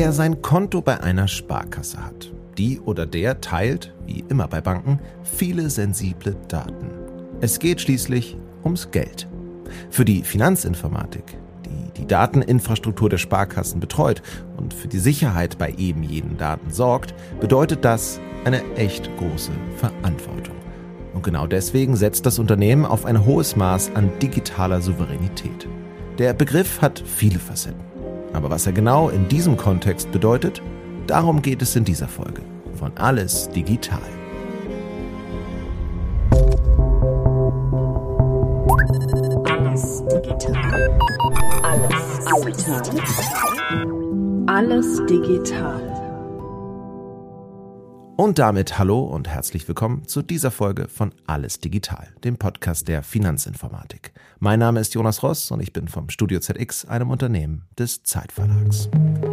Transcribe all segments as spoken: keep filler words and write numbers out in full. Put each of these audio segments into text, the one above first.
der sein Konto bei einer Sparkasse hat. Die oder der teilt, wie immer bei Banken, viele sensible Daten. Es geht schließlich ums Geld. Für die Finanzinformatik, die die Dateninfrastruktur der Sparkassen betreut und für die Sicherheit bei eben jenen Daten sorgt, bedeutet das eine echt große Verantwortung. Und genau deswegen setzt das Unternehmen auf ein hohes Maß an digitaler Souveränität. Der Begriff hat viele Facetten. Aber was er genau in diesem Kontext bedeutet, darum geht es in dieser Folge von Alles Digital. Alles digital. Alles digital. Alles digital. Und damit hallo und herzlich willkommen zu dieser Folge von Alles Digital, dem Podcast der Finanzinformatik. Mein Name ist Jonas Ross und ich bin vom Studio Z X, einem Unternehmen des Zeitverlags.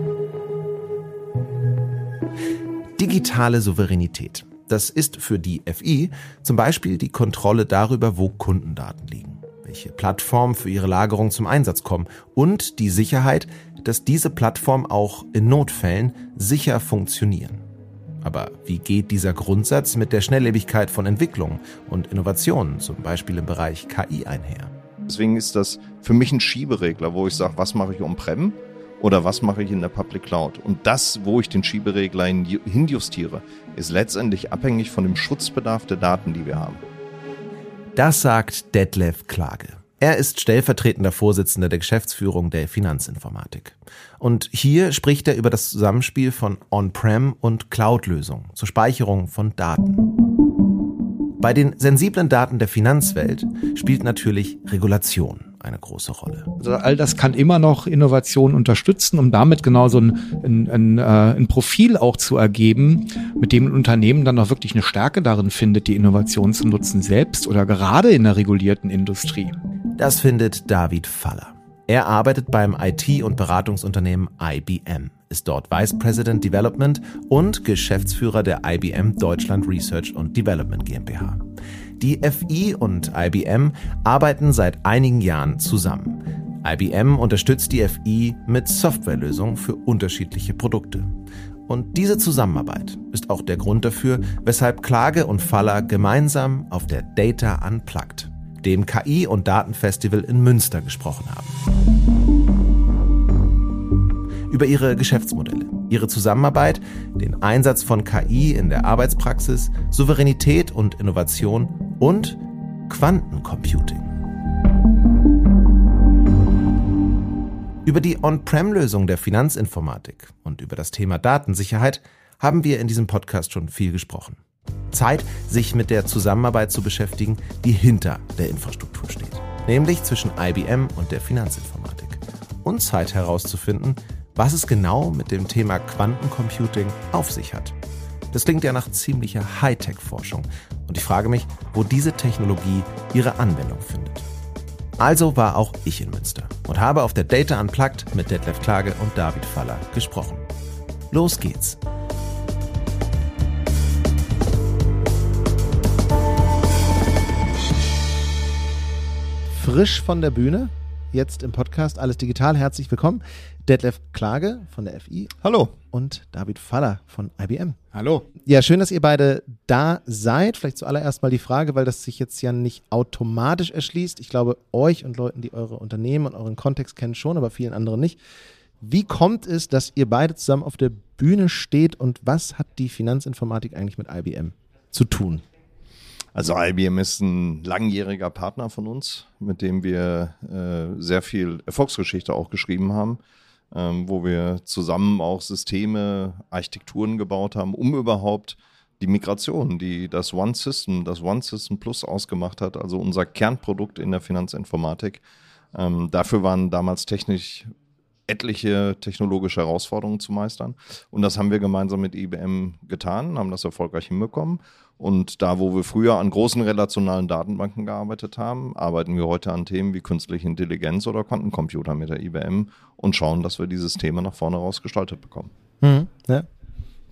Digitale Souveränität. Das ist für die F I zum Beispiel die Kontrolle darüber, wo Kundendaten liegen, welche Plattformen für ihre Lagerung zum Einsatz kommen und die Sicherheit, dass diese Plattformen auch in Notfällen sicher funktionieren. Aber wie geht dieser Grundsatz mit der Schnelllebigkeit von Entwicklungen und Innovationen, zum Beispiel im Bereich K I, einher? Deswegen ist das für mich ein Schieberegler, wo ich sage, was mache ich on-prem oder was mache ich in der Public Cloud? Und das, wo ich den Schieberegler hinjustiere, ist letztendlich abhängig von dem Schutzbedarf der Daten, die wir haben. Das sagt Detlef Klage. Er ist stellvertretender Vorsitzender der Geschäftsführung der Finanzinformatik. Und hier spricht er über das Zusammenspiel von On-Prem- und Cloud-Lösungen zur Speicherung von Daten. Bei den sensiblen Daten der Finanzwelt spielt natürlich Regulation eine große Rolle. Also all das kann immer noch Innovation unterstützen, um damit genau so ein, ein, ein, ein Profil auch zu ergeben, mit dem ein Unternehmen dann auch wirklich eine Stärke darin findet, die Innovation zu nutzen, selbst oder gerade in der regulierten Industrie. Das findet David Faller. Er arbeitet beim I T- und Beratungsunternehmen I B M, ist dort Vice President Development und Geschäftsführer der I B M Deutschland Research und Development GmbH. Die F I und I B M arbeiten seit einigen Jahren zusammen. I B M unterstützt die F I mit Softwarelösungen für unterschiedliche Produkte. Und diese Zusammenarbeit ist auch der Grund dafür, weshalb Klage und Faller gemeinsam auf der Data Unplugged, dem K I- und Datenfestival in Münster, gesprochen haben. Über ihre Geschäftsmodelle, ihre Zusammenarbeit, den Einsatz von K I in der Arbeitspraxis, Souveränität und Innovation und Quantencomputing. Über die On-Prem-Lösung der Finanzinformatik und über das Thema Datensicherheit haben wir in diesem Podcast schon viel gesprochen. Zeit, sich mit der Zusammenarbeit zu beschäftigen, die hinter der Infrastruktur steht, nämlich zwischen I B M und der Finanzinformatik. Und Zeit herauszufinden, was es genau mit dem Thema Quantencomputing auf sich hat. Das klingt ja nach ziemlicher Hightech-Forschung und ich frage mich, wo diese Technologie ihre Anwendung findet. Also war auch ich in Münster und habe auf der Data Unplugged mit Detlef Klage und David Faller gesprochen. Los geht's! Frisch von der Bühne, jetzt im Podcast Alles Digital. Herzlich willkommen. Detlef Klage von der F I. Hallo. Und David Faller von I B M. Hallo. Ja, schön, dass ihr beide da seid. Vielleicht zuallererst mal die Frage, weil das sich jetzt ja nicht automatisch erschließt. Ich glaube, euch und Leuten, die eure Unternehmen und euren Kontext kennen, schon, aber vielen anderen nicht. Wie kommt es, dass ihr beide zusammen auf der Bühne steht und was hat die Finanzinformatik eigentlich mit I B M zu tun? Also I B M ist ein langjähriger Partner von uns, mit dem wir äh, sehr viel Erfolgsgeschichte auch geschrieben haben, ähm, wo wir zusammen auch Systeme, Architekturen gebaut haben, um überhaupt die Migration, die das One System, das One System Plus ausgemacht hat, also unser Kernprodukt in der Finanzinformatik. Ähm, dafür waren damals technisch etliche technologische Herausforderungen zu meistern. Und das haben wir gemeinsam mit I B M getan, haben das erfolgreich hinbekommen. Und da, wo wir früher an großen relationalen Datenbanken gearbeitet haben, arbeiten wir heute an Themen wie künstliche Intelligenz oder Quantencomputer mit der I B M und schauen, dass wir dieses Thema nach vorne raus gestaltet bekommen. Mhm, ja.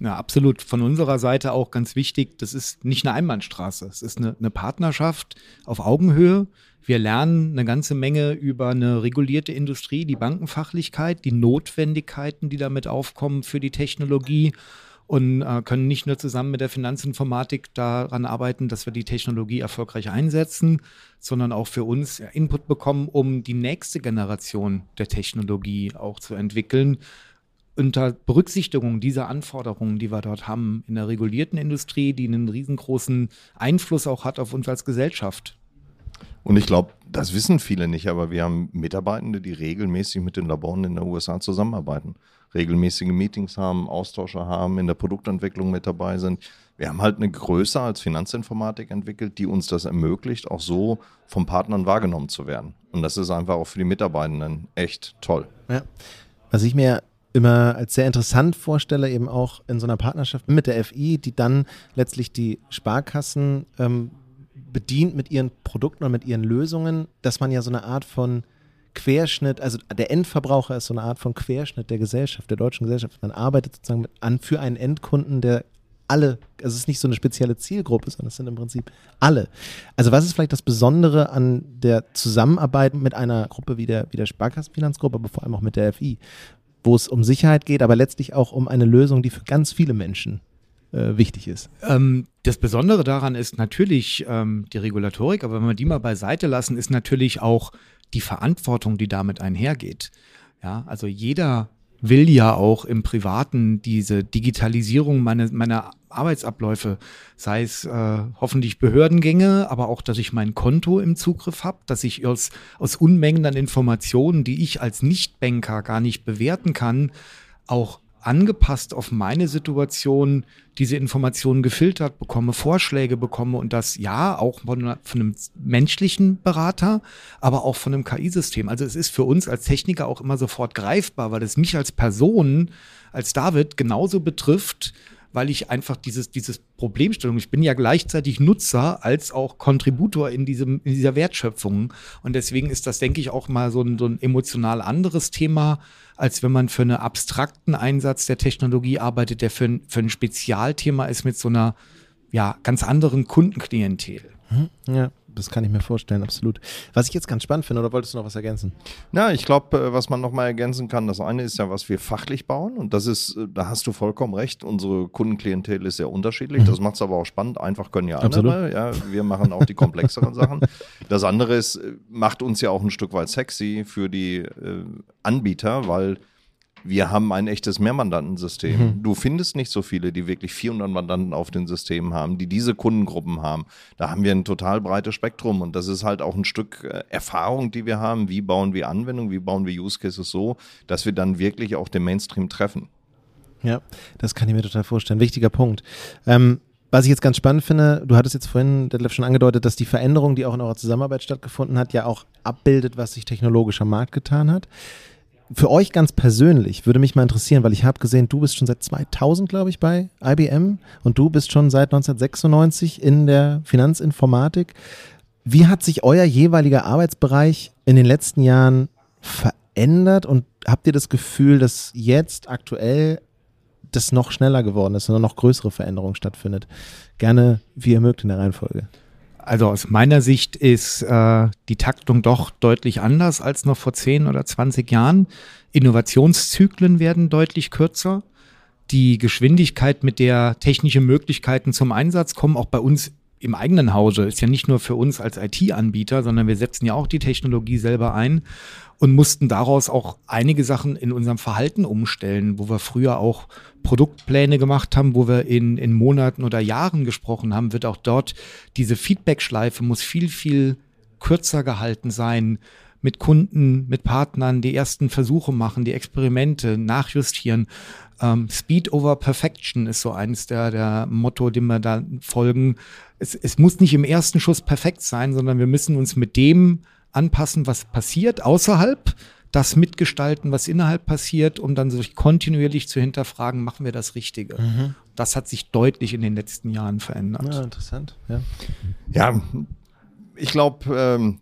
Ja, absolut. Von unserer Seite auch ganz wichtig, das ist nicht eine Einbahnstraße. Es ist eine, eine Partnerschaft auf Augenhöhe. Wir lernen eine ganze Menge über eine regulierte Industrie, die Bankenfachlichkeit, die Notwendigkeiten, die damit aufkommen für die Technologie und äh, können nicht nur zusammen mit der Finanzinformatik daran arbeiten, dass wir die Technologie erfolgreich einsetzen, sondern auch für uns ja, Input bekommen, um die nächste Generation der Technologie auch zu entwickeln. Unter Berücksichtigung dieser Anforderungen, die wir dort haben in der regulierten Industrie, die einen riesengroßen Einfluss auch hat auf uns als Gesellschaft. Und ich glaube, das wissen viele nicht, aber wir haben Mitarbeitende, die regelmäßig mit den Laboren in den U S A zusammenarbeiten, regelmäßige Meetings haben, Austausche haben, in der Produktentwicklung mit dabei sind. Wir haben halt eine Größe als Finanzinformatik entwickelt, die uns das ermöglicht, auch so von Partnern wahrgenommen zu werden. Und das ist einfach auch für die Mitarbeitenden echt toll. Ja. Was ich mir immer als sehr interessant vorstelle, eben auch in so einer Partnerschaft mit der F I, die dann letztlich die Sparkassen ähm, bedient mit ihren Produkten und mit ihren Lösungen, dass man ja so eine Art von Querschnitt, also der Endverbraucher ist so eine Art von Querschnitt der Gesellschaft, der deutschen Gesellschaft. Man arbeitet sozusagen mit, an für einen Endkunden, der alle, also es ist nicht so eine spezielle Zielgruppe, sondern es sind im Prinzip alle. Also was ist vielleicht das Besondere an der Zusammenarbeit mit einer Gruppe wie der, wie der Sparkassenfinanzgruppe, aber vor allem auch mit der F I, wo es um Sicherheit geht, aber letztlich auch um eine Lösung, die für ganz viele Menschen äh, wichtig ist? Ähm, das Besondere daran ist natürlich ähm, die Regulatorik, aber wenn wir die mal beiseite lassen, ist natürlich auch die Verantwortung, die damit einhergeht. Ja, also jeder will ja auch im Privaten diese Digitalisierung meiner, meiner Arbeitsabläufe, sei es äh, hoffentlich Behördengänge, aber auch, dass ich mein Konto im Zugriff habe, dass ich aus, aus Unmengen an Informationen, die ich als Nichtbanker gar nicht bewerten kann, auch angepasst auf meine Situation diese Informationen gefiltert bekomme, Vorschläge bekomme und das ja auch von, einer, von einem menschlichen Berater, aber auch von einem K I-System. Also es ist für uns als Techniker auch immer sofort greifbar, weil es mich als Person, als David genauso betrifft, weil ich einfach dieses, dieses Problemstellung, ich bin ja gleichzeitig Nutzer als auch Kontributor in diesem, in dieser Wertschöpfung. Und deswegen ist das, denke ich, auch mal so ein, so ein emotional anderes Thema, als wenn man für einen abstrakten Einsatz der Technologie arbeitet, der für ein, für ein Spezialthema ist mit so einer, ja, ganz anderen Kundenklientel. Ja, das kann ich mir vorstellen, absolut. Was ich jetzt ganz spannend finde, oder wolltest du noch was ergänzen? Ja, ich glaube, was man noch mal ergänzen kann, das eine ist ja, was wir fachlich bauen und das ist, da hast du vollkommen recht, unsere Kundenklientel ist sehr unterschiedlich, mhm. Das macht es aber auch spannend, einfach können ja andere, ja, wir machen auch die komplexeren Sachen. Das andere ist, macht uns ja auch ein Stück weit sexy für die äh, Anbieter, weil wir haben ein echtes Mehrmandantensystem. Mhm. Du findest nicht so viele, die wirklich vierhundert Mandanten auf den Systemen haben, die diese Kundengruppen haben. Da haben wir ein total breites Spektrum und das ist halt auch ein Stück Erfahrung, die wir haben. Wie bauen wir Anwendungen, wie bauen wir Use Cases so, dass wir dann wirklich auch den Mainstream treffen. Ja, das kann ich mir total vorstellen. Wichtiger Punkt. Ähm, was ich jetzt ganz spannend finde, du hattest jetzt vorhin, Detlef, schon angedeutet, dass die Veränderung, die auch in eurer Zusammenarbeit stattgefunden hat, ja auch abbildet, was sich technologisch am Markt getan hat. Für euch ganz persönlich würde mich mal interessieren, weil ich habe gesehen, du bist schon seit zweitausend, glaube ich, bei I B M und du bist schon seit neunzehnhundertsechsundneunzig in der Finanzinformatik. Wie hat sich euer jeweiliger Arbeitsbereich in den letzten Jahren verändert und habt ihr das Gefühl, dass jetzt aktuell das noch schneller geworden ist und noch größere Veränderungen stattfindet? Gerne, wie ihr mögt in der Reihenfolge. Also aus meiner Sicht ist äh, die Taktung doch deutlich anders als noch vor zehn oder zwanzig Jahren. Innovationszyklen werden deutlich kürzer. Die Geschwindigkeit, mit der technische Möglichkeiten zum Einsatz kommen, auch bei uns im eigenen Hause, ist ja nicht nur für uns als I T-Anbieter, sondern wir setzen ja auch die Technologie selber ein und mussten daraus auch einige Sachen in unserem Verhalten umstellen, wo wir früher auch Produktpläne gemacht haben, wo wir in, in Monaten oder Jahren gesprochen haben, wird auch dort diese Feedback-Schleife muss viel, viel kürzer gehalten sein, mit Kunden, mit Partnern die ersten Versuche machen, die Experimente nachjustieren. Ähm, Speed over Perfection ist so eines der, der Motto, dem wir da folgen. Es, es muss nicht im ersten Schuss perfekt sein, sondern wir müssen uns mit dem anpassen, was passiert außerhalb, das mitgestalten, was innerhalb passiert, um dann sich kontinuierlich zu hinterfragen, machen wir das Richtige. Mhm. Das hat sich deutlich in den letzten Jahren verändert. Ja, interessant. Ja, ja ich glaube, ähm,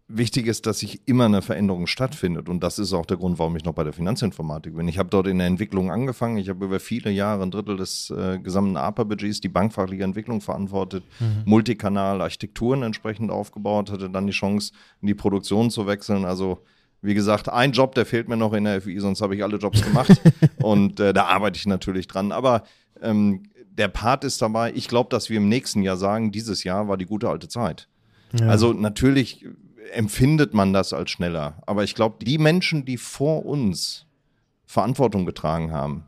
wichtig ist, dass sich immer eine Veränderung stattfindet. Und das ist auch der Grund, warum ich noch bei der Finanzinformatik bin. Ich habe dort in der Entwicklung angefangen. Ich habe über viele Jahre ein Drittel des äh, gesamten A P A-Budgets, die bankfachliche Entwicklung verantwortet, mhm. Multikanal, Architekturen entsprechend aufgebaut, hatte dann die Chance, in die Produktion zu wechseln. Also wie gesagt, ein Job, der fehlt mir noch in der F I, sonst habe ich alle Jobs gemacht. Und äh, da arbeite ich natürlich dran. Aber ähm, der Part ist dabei, ich glaube, dass wir im nächsten Jahr sagen, dieses Jahr war die gute alte Zeit. Ja. Also natürlich empfindet man das als schneller. Aber ich glaube, die Menschen, die vor uns Verantwortung getragen haben,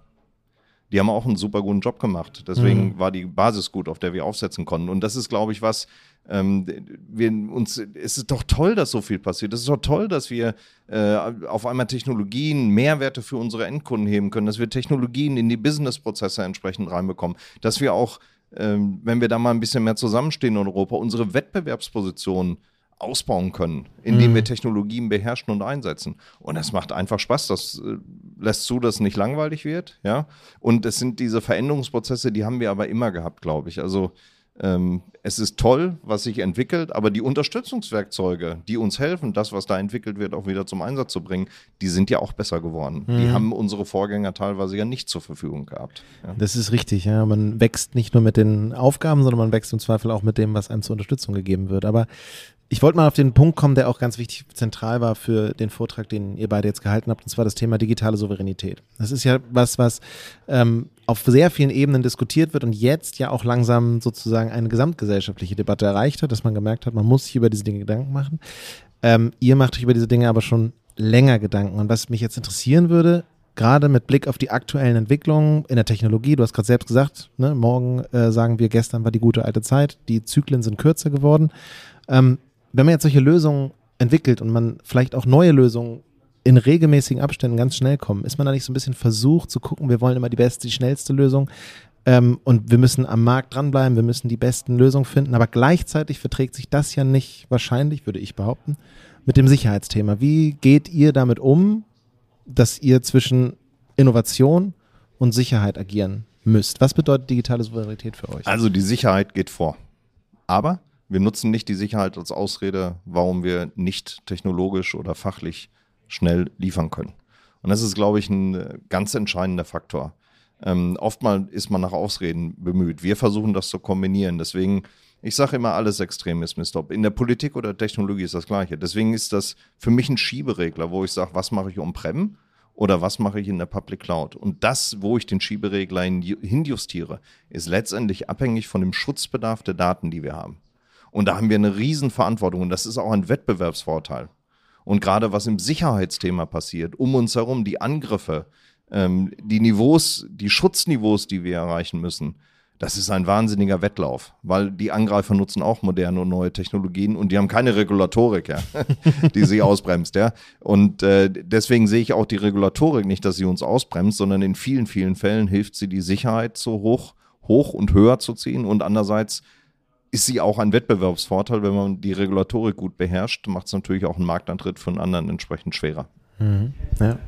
die haben auch einen super guten Job gemacht. Deswegen mhm. war die Basis gut, auf der wir aufsetzen konnten. Und das ist, glaube ich, was ähm, wir uns, es ist doch toll, dass so viel passiert. Es ist doch toll, dass wir äh, auf einmal Technologien, Mehrwerte für unsere Endkunden heben können, dass wir Technologien in die Businessprozesse entsprechend reinbekommen, dass wir auch, ähm, wenn wir da mal ein bisschen mehr zusammenstehen in Europa, unsere Wettbewerbsposition ausbauen können, indem mhm. wir Technologien beherrschen und einsetzen. Und das macht einfach Spaß. Das äh, lässt zu, dass es nicht langweilig wird. Ja? Und es sind diese Veränderungsprozesse, die haben wir aber immer gehabt, glaube ich. Also ähm, es ist toll, was sich entwickelt, aber die Unterstützungswerkzeuge, die uns helfen, das, was da entwickelt wird, auch wieder zum Einsatz zu bringen, die sind ja auch besser geworden. Mhm. Die haben unsere Vorgänger teilweise ja nicht zur Verfügung gehabt. Ja? Das ist richtig, ja. Man wächst nicht nur mit den Aufgaben, sondern man wächst im Zweifel auch mit dem, was einem zur Unterstützung gegeben wird. Aber ich wollte mal auf den Punkt kommen, der auch ganz wichtig zentral war für den Vortrag, den ihr beide jetzt gehalten habt, und zwar das Thema digitale Souveränität. Das ist ja was, was ähm, auf sehr vielen Ebenen diskutiert wird und jetzt ja auch langsam sozusagen eine gesamtgesellschaftliche Debatte erreicht hat, dass man gemerkt hat, man muss sich über diese Dinge Gedanken machen. Ähm, ihr macht euch über diese Dinge aber schon länger Gedanken. Und was mich jetzt interessieren würde, gerade mit Blick auf die aktuellen Entwicklungen in der Technologie, du hast gerade selbst gesagt, ne, morgen äh, sagen wir, gestern war die gute alte Zeit, die Zyklen sind kürzer geworden. Ähm, Wenn man jetzt solche Lösungen entwickelt und man vielleicht auch neue Lösungen in regelmäßigen Abständen ganz schnell kommen, ist man da nicht so ein bisschen versucht zu gucken, wir wollen immer die beste, die schnellste Lösung ähm, und wir müssen am Markt dranbleiben, wir müssen die besten Lösungen finden, aber gleichzeitig verträgt sich das ja nicht wahrscheinlich, würde ich behaupten, mit dem Sicherheitsthema. Wie geht ihr damit um, dass ihr zwischen Innovation und Sicherheit agieren müsst? Was bedeutet digitale Souveränität für euch? Also die Sicherheit geht vor, aber wir nutzen nicht die Sicherheit als Ausrede, warum wir nicht technologisch oder fachlich schnell liefern können. Und das ist, glaube ich, ein ganz entscheidender Faktor. Ähm, oftmals ist man nach Ausreden bemüht. Wir versuchen das zu kombinieren. Deswegen, ich sage immer, alles extrem ist Mist. Ob in der Politik oder Technologie ist das Gleiche. Deswegen ist das für mich ein Schieberegler, wo ich sage, was mache ich on-prem oder was mache ich in der Public Cloud? Und das, wo ich den Schieberegler hinjustiere, ist letztendlich abhängig von dem Schutzbedarf der Daten, die wir haben. Und da haben wir eine riesen Verantwortung und das ist auch ein Wettbewerbsvorteil. Und gerade was im Sicherheitsthema passiert, um uns herum, die Angriffe, ähm, die Niveaus, die Schutzniveaus, die wir erreichen müssen, das ist ein wahnsinniger Wettlauf, weil die Angreifer nutzen auch moderne und neue Technologien und die haben keine Regulatorik, ja, die sie ausbremst. Ja. Und äh, deswegen sehe ich auch die Regulatorik nicht, dass sie uns ausbremst, sondern in vielen, vielen Fällen hilft sie, die Sicherheit so hoch, hoch und höher zu ziehen und andererseits ist sie auch ein Wettbewerbsvorteil, wenn man die Regulatorik gut beherrscht, macht es natürlich auch einen Marktantritt von anderen entsprechend schwerer. Mhm. Ja.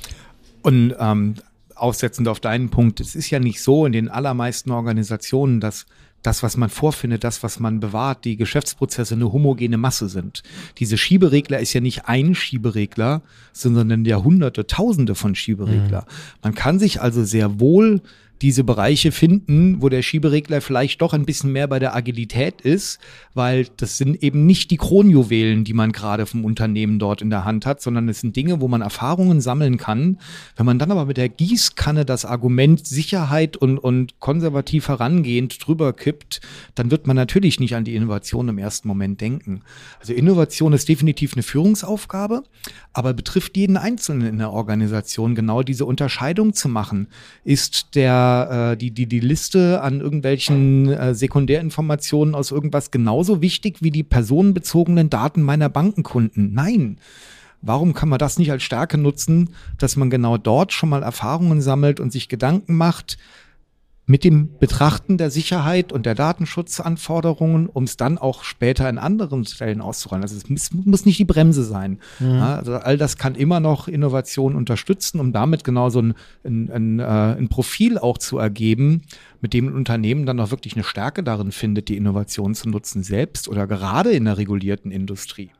Und ähm, aufsetzend auf deinen Punkt, es ist ja nicht so in den allermeisten Organisationen, dass das, was man vorfindet, das, was man bewahrt, die Geschäftsprozesse eine homogene Masse sind. Diese Schieberegler ist ja nicht ein Schieberegler, sondern ja hunderte, tausende von Schieberegler. Mhm. Man kann sich also sehr wohl diese Bereiche finden, wo der Schieberegler vielleicht doch ein bisschen mehr bei der Agilität ist, weil das sind eben nicht die Kronjuwelen, die man gerade vom Unternehmen dort in der Hand hat, sondern es sind Dinge, wo man Erfahrungen sammeln kann. Wenn man dann aber mit der Gießkanne das Argument Sicherheit und, und konservativ herangehend drüber kippt, dann wird man natürlich nicht an die Innovation im ersten Moment denken. Also Innovation ist definitiv eine Führungsaufgabe, aber betrifft jeden Einzelnen in der Organisation genau diese Unterscheidung zu machen. Ist der Die, die, die Liste an irgendwelchen äh, Sekundärinformationen aus irgendwas genauso wichtig wie die personenbezogenen Daten meiner Bankenkunden? Nein. Warum kann man das nicht als Stärke nutzen, dass man genau dort schon mal Erfahrungen sammelt und sich Gedanken macht mit dem Betrachten der Sicherheit und der Datenschutzanforderungen, um es dann auch später in anderen Stellen auszurollen. Also es muss, muss nicht die Bremse sein. Mhm. Ja, also all das kann immer noch Innovation unterstützen, um damit genau so ein, ein, ein, ein Profil auch zu ergeben, mit dem ein Unternehmen dann auch wirklich eine Stärke darin findet, die Innovation zu nutzen, selbst oder gerade in der regulierten Industrie.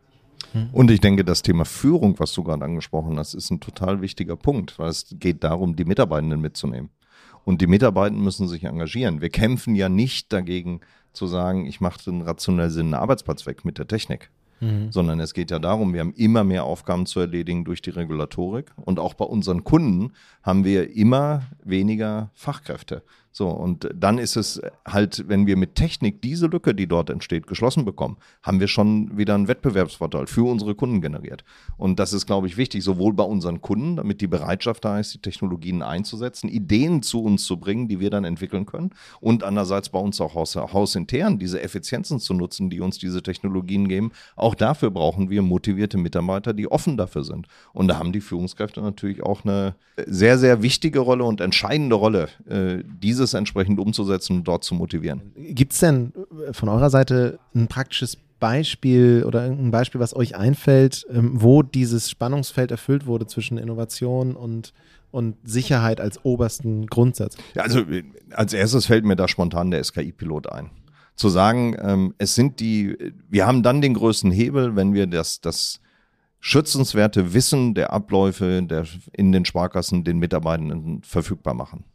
Und ich denke, das Thema Führung, was du gerade angesprochen hast, ist ein total wichtiger Punkt, weil es geht darum, die Mitarbeitenden mitzunehmen. Und die Mitarbeitenden müssen sich engagieren. Wir kämpfen ja nicht dagegen zu sagen, ich mache den rationell Sinn Arbeitsplatz weg mit der Technik. Mhm. Sondern es geht ja darum, wir haben immer mehr Aufgaben zu erledigen durch die Regulatorik. Und auch bei unseren Kunden haben wir immer weniger Fachkräfte. So, und dann ist es halt, wenn wir mit Technik diese Lücke, die dort entsteht, geschlossen bekommen, haben wir schon wieder einen Wettbewerbsvorteil für unsere Kunden generiert. Und das ist, glaube ich, wichtig, sowohl bei unseren Kunden, damit die Bereitschaft da ist, die Technologien einzusetzen, Ideen zu uns zu bringen, die wir dann entwickeln können, und andererseits bei uns auch haus, hausintern diese Effizienzen zu nutzen, die uns diese Technologien geben. Auch dafür brauchen wir motivierte Mitarbeiter, die offen dafür sind. Und da haben die Führungskräfte natürlich auch eine sehr, sehr wichtige Rolle und entscheidende Rolle, äh, diese entsprechend umzusetzen und dort zu motivieren. Gibt es denn von eurer Seite ein praktisches Beispiel oder ein Beispiel, was euch einfällt, wo dieses Spannungsfeld erfüllt wurde zwischen Innovation und, und Sicherheit als obersten Grundsatz? Ja, also als erstes fällt mir da spontan der S K I-Pilot ein. Zu sagen, ähm, es sind die, wir haben dann den größten Hebel, wenn wir das, das schützenswerte Wissen der Abläufe der, in den Sparkassen den Mitarbeitenden verfügbar machen.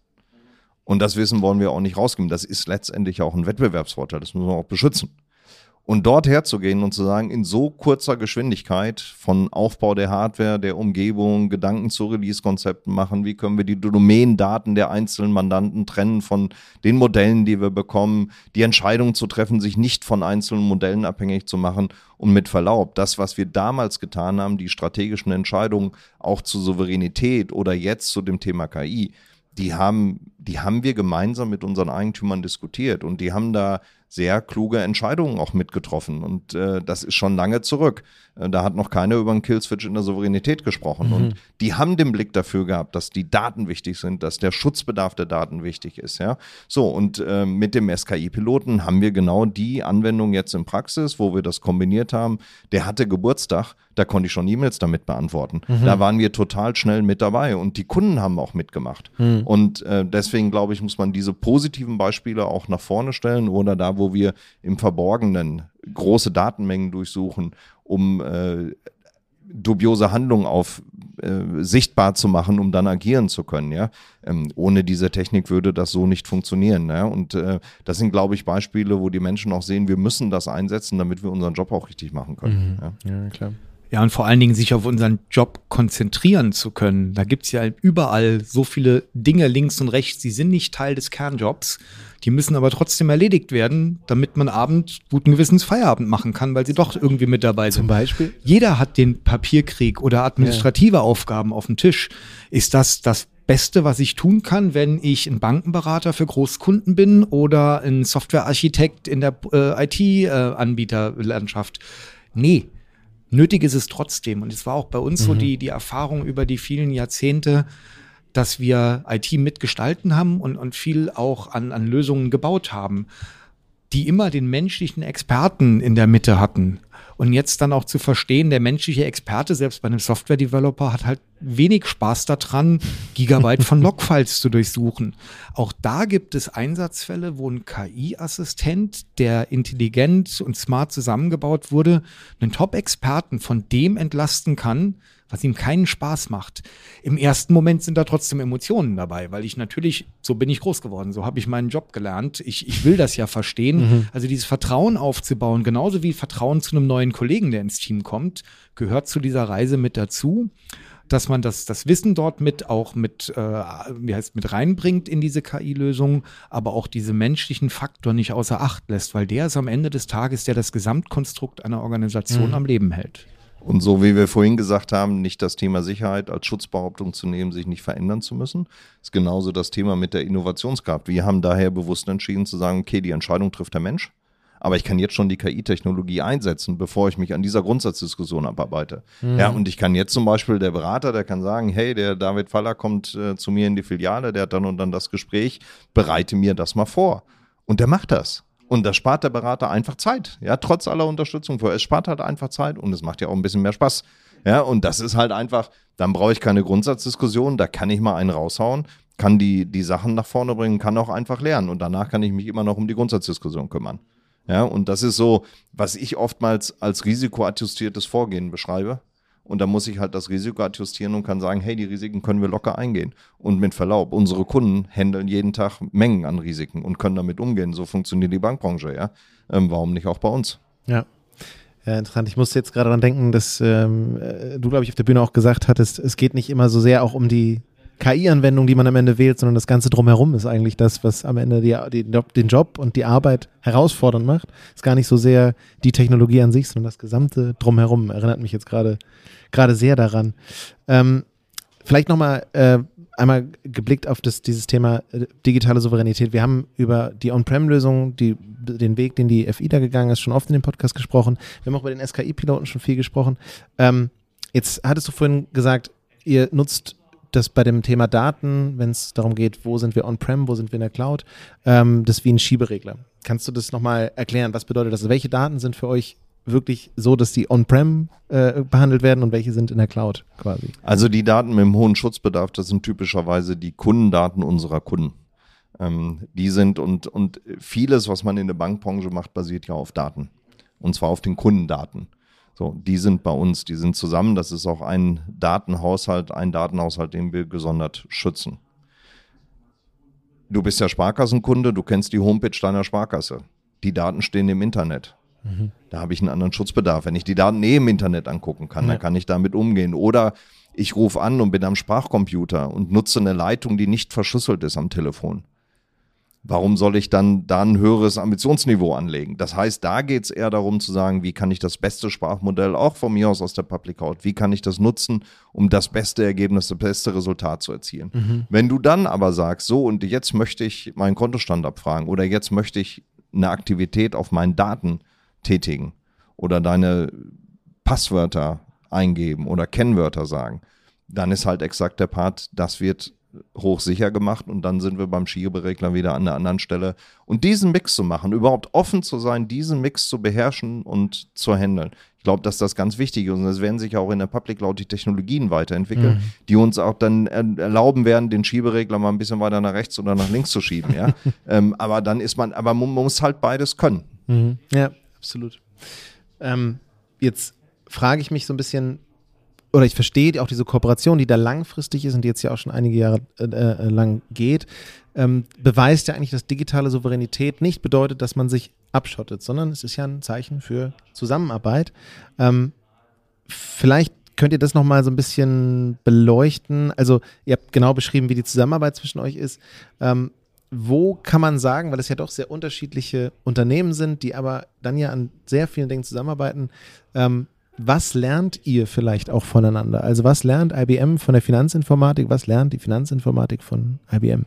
Und das Wissen wollen wir auch nicht rausgeben. Das ist letztendlich auch ein Wettbewerbsvorteil. Das müssen wir auch beschützen. Und dort herzugehen und zu sagen, in so kurzer Geschwindigkeit von Aufbau der Hardware, der Umgebung, Gedanken zu Release-Konzepten machen, wie können wir die Domänendaten der einzelnen Mandanten trennen von den Modellen, die wir bekommen, die Entscheidung zu treffen, sich nicht von einzelnen Modellen abhängig zu machen. Und mit Verlaub, das, was wir damals getan haben, die strategischen Entscheidungen auch zur Souveränität oder jetzt zu dem Thema K I, die haben, die haben wir gemeinsam mit unseren Eigentümern diskutiert und die haben da sehr kluge Entscheidungen auch mitgetroffen und äh, das ist schon lange zurück. Äh, da hat noch keiner über einen Killswitch in der Souveränität gesprochen mhm. und die haben den Blick dafür gehabt, dass die Daten wichtig sind, dass der Schutzbedarf der Daten wichtig ist. Ja, so und äh, mit dem S K I-Piloten haben wir genau die Anwendung jetzt in Praxis, wo wir das kombiniert haben. Der hatte Geburtstag, da konnte ich schon E-Mails damit beantworten. Mhm. Da waren wir total schnell mit dabei und die Kunden haben auch mitgemacht. Mhm. Und äh, deswegen glaube ich, muss man diese positiven Beispiele auch nach vorne stellen oder da, wo wir im Verborgenen große Datenmengen durchsuchen, um äh, dubiose Handlungen auf äh, sichtbar zu machen, um dann agieren zu können. Ja, ähm, ohne diese Technik würde das so nicht funktionieren. Ja? Und äh, das sind, glaube ich, Beispiele, wo die Menschen auch sehen, wir müssen das einsetzen, damit wir unseren Job auch richtig machen können. Mhm. Ja? Ja, klar. Ja, und vor allen Dingen sich auf unseren Job konzentrieren zu können. Da gibt's ja überall so viele Dinge links und rechts, die sind nicht Teil des Kernjobs. Die müssen aber trotzdem erledigt werden, damit man abends guten Gewissens Feierabend machen kann, weil sie doch irgendwie mit dabei sind. Zum Beispiel? Jeder hat den Papierkrieg oder administrative ja. Aufgaben auf dem Tisch. Ist das das Beste, was ich tun kann, wenn ich ein Bankenberater für Großkunden bin oder ein Softwarearchitekt in der äh, I T-Anbieterlandschaft? Nee. Nötig ist es trotzdem. Und es war auch bei uns mhm. so die, die Erfahrung über die vielen Jahrzehnte, dass wir I T mitgestalten haben und, und viel auch an, an Lösungen gebaut haben, die immer den menschlichen Experten in der Mitte hatten. Und jetzt dann auch zu verstehen, der menschliche Experte, selbst bei einem Software-Developer, hat halt wenig Spaß daran, Gigabyte von Logfiles zu durchsuchen. Auch da gibt es Einsatzfälle, wo ein K I-Assistent, der intelligent und smart zusammengebaut wurde, einen Top-Experten von dem entlasten kann, was ihm keinen Spaß macht. Im ersten Moment sind da trotzdem Emotionen dabei, weil ich natürlich, so bin ich groß geworden, so habe ich meinen Job gelernt. Ich, ich will das ja verstehen. Mhm. Also dieses Vertrauen aufzubauen, genauso wie Vertrauen zu einem neuen Kollegen, der ins Team kommt, gehört zu dieser Reise mit dazu, dass man das, das Wissen dort mit auch mit, äh, wie heißt, mit reinbringt in diese K I-Lösung, aber auch diese menschlichen Faktor nicht außer Acht lässt, weil der ist am Ende des Tages, der das Gesamtkonstrukt einer Organisation mhm. am Leben hält. Und so wie wir vorhin gesagt haben, nicht das Thema Sicherheit als Schutzbehauptung zu nehmen, sich nicht verändern zu müssen, ist genauso das Thema mit der Innovationskraft. Wir haben daher bewusst entschieden zu sagen, okay, die Entscheidung trifft der Mensch, aber ich kann jetzt schon die K I-Technologie einsetzen, bevor ich mich an dieser Grundsatzdiskussion abarbeite. Mhm. Ja, und ich kann jetzt zum Beispiel, der Berater, der kann sagen, hey, der David Faller kommt äh, zu mir in die Filiale, der hat dann und dann das Gespräch, bereite mir das mal vor. Und der macht das. Und da spart der Berater einfach Zeit, ja, trotz aller Unterstützung. Es spart halt einfach Zeit und es macht ja auch ein bisschen mehr Spaß. Ja, und das ist halt einfach, dann brauche ich keine Grundsatzdiskussion, da kann ich mal einen raushauen, kann die, die Sachen nach vorne bringen, kann auch einfach lernen und danach kann ich mich immer noch um die Grundsatzdiskussion kümmern. Ja, und das ist so, was ich oftmals als risikoadjustiertes Vorgehen beschreibe. Und da muss ich halt das Risiko adjustieren und kann sagen, hey, die Risiken können wir locker eingehen. Und mit Verlaub, unsere Kunden handeln jeden Tag Mengen an Risiken und können damit umgehen. So funktioniert die Bankbranche, ja. Ähm, warum nicht auch bei uns? Ja. Ja, interessant. Ich musste jetzt gerade daran denken, dass ähm, du, glaube ich, auf der Bühne auch gesagt hattest, es geht nicht immer so sehr auch um die K I-Anwendung, die man am Ende wählt, sondern das Ganze drumherum ist eigentlich das, was am Ende die, die, den Job und die Arbeit herausfordernd macht. Ist gar nicht so sehr die Technologie an sich, sondern das gesamte drumherum. Erinnert mich jetzt gerade gerade sehr daran. Ähm, vielleicht nochmal äh, einmal geblickt auf das, dieses Thema äh, digitale Souveränität. Wir haben über die On-Prem-Lösung, die, den Weg, den die F I da gegangen ist, schon oft in dem Podcast gesprochen. Wir haben auch über den S K I-Piloten schon viel gesprochen. Ähm, jetzt hattest du vorhin gesagt, ihr nutzt das bei dem Thema Daten, wenn es darum geht, wo sind wir on-prem, wo sind wir in der Cloud, ähm, das ist wie ein Schieberegler. Kannst du das nochmal erklären? Was bedeutet das? Welche Daten sind für euch wirklich so, dass die on-prem äh, behandelt werden und welche sind in der Cloud quasi? Also die Daten mit dem hohen Schutzbedarf, das sind typischerweise die Kundendaten unserer Kunden. Ähm, die sind und, und vieles, was man in der Bankbranche macht, basiert ja auf Daten. Und zwar auf den Kundendaten. So, die sind bei uns, die sind zusammen. Das ist auch ein Datenhaushalt, ein Datenhaushalt, den wir gesondert schützen. Du bist ja Sparkassenkunde, du kennst die Homepage deiner Sparkasse. Die Daten stehen im Internet. Mhm. Da habe ich einen anderen Schutzbedarf. Wenn ich die Daten eh im Internet angucken kann, ja. dann kann ich damit umgehen. Oder ich rufe an und bin am Sprachcomputer und nutze eine Leitung, die nicht verschlüsselt ist am Telefon. Warum soll ich dann da ein höheres Ambitionsniveau anlegen? Das heißt, da geht es eher darum zu sagen, wie kann ich das beste Sprachmodell, auch von mir aus aus der Public Cloud, wie kann ich das nutzen, um das beste Ergebnis, das beste Resultat zu erzielen. Mhm. Wenn du dann aber sagst, so und jetzt möchte ich meinen Kontostand abfragen oder jetzt möchte ich eine Aktivität auf meinen Daten tätigen oder deine Passwörter eingeben oder Kennwörter sagen, dann ist halt exakt der Part, das wird hochsicher gemacht und dann sind wir beim Schieberegler wieder an der anderen Stelle. Und diesen Mix zu machen, überhaupt offen zu sein, diesen Mix zu beherrschen und zu handeln. Ich glaube, dass das ganz wichtig ist und es werden sich auch in der Public Cloud die Technologien weiterentwickeln, mhm. die uns auch dann erlauben werden, den Schieberegler mal ein bisschen weiter nach rechts oder nach links zu schieben. Ja? ähm, aber dann ist man, aber man muss halt beides können. Mhm. Ja, absolut. Ähm, jetzt frage ich mich so ein bisschen, oder ich verstehe auch diese Kooperation, die da langfristig ist und die jetzt ja auch schon einige Jahre äh, lang geht, ähm, beweist ja eigentlich, dass digitale Souveränität nicht bedeutet, dass man sich abschottet, sondern es ist ja ein Zeichen für Zusammenarbeit. Ähm, vielleicht könnt ihr das nochmal so ein bisschen beleuchten. Also ihr habt genau beschrieben, wie die Zusammenarbeit zwischen euch ist. Ähm, wo kann man sagen, weil es ja doch sehr unterschiedliche Unternehmen sind, die aber dann ja an sehr vielen Dingen zusammenarbeiten, ähm, was lernt ihr vielleicht auch voneinander? Also was lernt I B M von der Finanzinformatik? Was lernt die Finanzinformatik von I B M?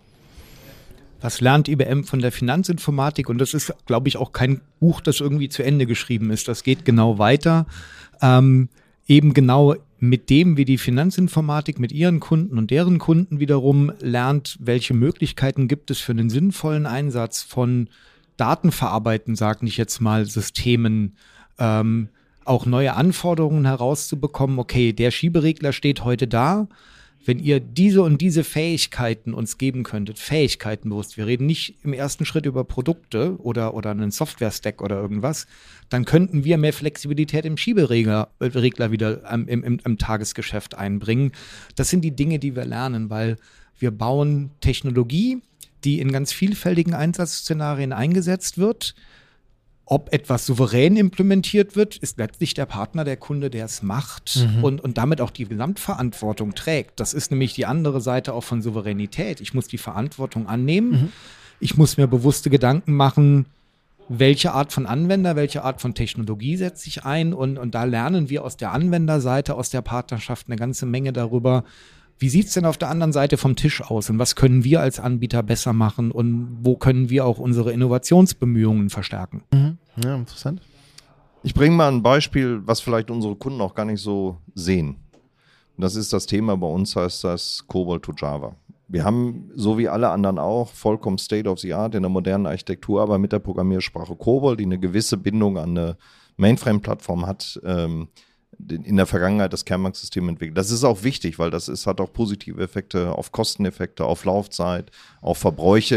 Was lernt I B M von der Finanzinformatik? Und das ist, glaube ich, auch kein Buch, das irgendwie zu Ende geschrieben ist. Das geht genau weiter. Ähm, eben genau mit dem, wie die Finanzinformatik mit ihren Kunden und deren Kunden wiederum lernt, welche Möglichkeiten gibt es für einen sinnvollen Einsatz von Datenverarbeiten, sage ich jetzt mal, Systemen, ähm, auch neue Anforderungen herauszubekommen. Okay, der Schieberegler steht heute da. Wenn ihr diese und diese Fähigkeiten uns geben könntet, Fähigkeiten bewusst, wir reden nicht im ersten Schritt über Produkte oder, oder einen Software-Stack oder irgendwas, dann könnten wir mehr Flexibilität im Schieberegler Regler wieder im, im, im Tagesgeschäft einbringen. Das sind die Dinge, die wir lernen, weil wir bauen Technologie, die in ganz vielfältigen Einsatzszenarien eingesetzt wird. Ob etwas souverän implementiert wird, ist letztlich der Partner, der Kunde, der es macht mhm. und, und damit auch die Gesamtverantwortung trägt. Das ist nämlich die andere Seite auch von Souveränität. Ich muss die Verantwortung annehmen. Mhm. Ich muss mir bewusste Gedanken machen, welche Art von Anwender, welche Art von Technologie setze ich ein. Und, und da lernen wir aus der Anwenderseite, aus der Partnerschaft eine ganze Menge darüber, wie sieht es denn auf der anderen Seite vom Tisch aus und was können wir als Anbieter besser machen und wo können wir auch unsere Innovationsbemühungen verstärken? Mhm. Ja, interessant. Ich bringe mal ein Beispiel, was vielleicht unsere Kunden auch gar nicht so sehen. Das ist das Thema, bei uns heißt das Cobol to Java. Wir haben, so wie alle anderen auch, vollkommen State of the Art in der modernen Architektur, aber mit der Programmiersprache Cobol, die eine gewisse Bindung an eine Mainframe-Plattform hat, ähm, in der Vergangenheit das Kernbanksystem entwickelt. Das ist auch wichtig, weil das ist, hat auch positive Effekte auf Kosteneffekte, auf Laufzeit, auf Verbräuche